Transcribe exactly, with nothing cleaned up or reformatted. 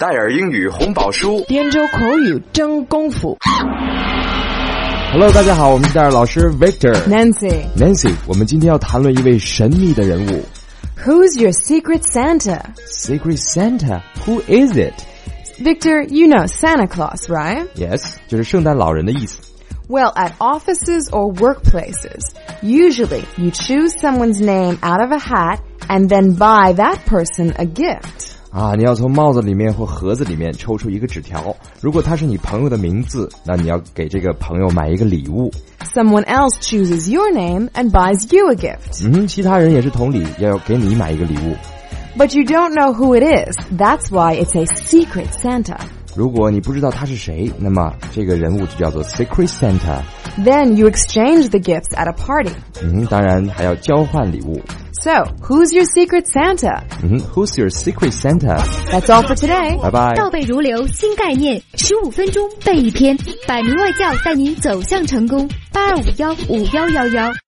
戴尔英语红宝书， 编州口语真功夫。 Hello， 大家好，我们是戴尔老师 Victor。Nancy。 Nancy， 我们今天要谈论一位神秘的人物。 Who's your secret Santa? Secret Santa? Who is it? Victor, you know Santa Claus, right? Yes， 就是圣诞老人的意思。 Well, at offices or workplaces, usually you choose someone's name out of a hat and then buy that person a gift. 啊，你要从帽子里面或盒子里面抽出一个纸条，如果他是你朋友的名字，那你要给这个朋友买一个礼物。 Someone else chooses your name and buys you a gift. 嗯，其他人也是同理，要给你买一个礼物。 But you don't know who it is. That's why it's a secret Santa. 如果你不知道他是谁，那么这个人物就叫做 Secret Santa. Then you exchange the gifts at a party. 嗯，当然还要交换礼物。 So, who's your secret Santa? 嗯 ，Who's your secret Santa? That's all for today. 拜拜。 倒背如流，新概念，十五分钟背一篇，百名外教带你走向成功。八二五幺五幺幺幺。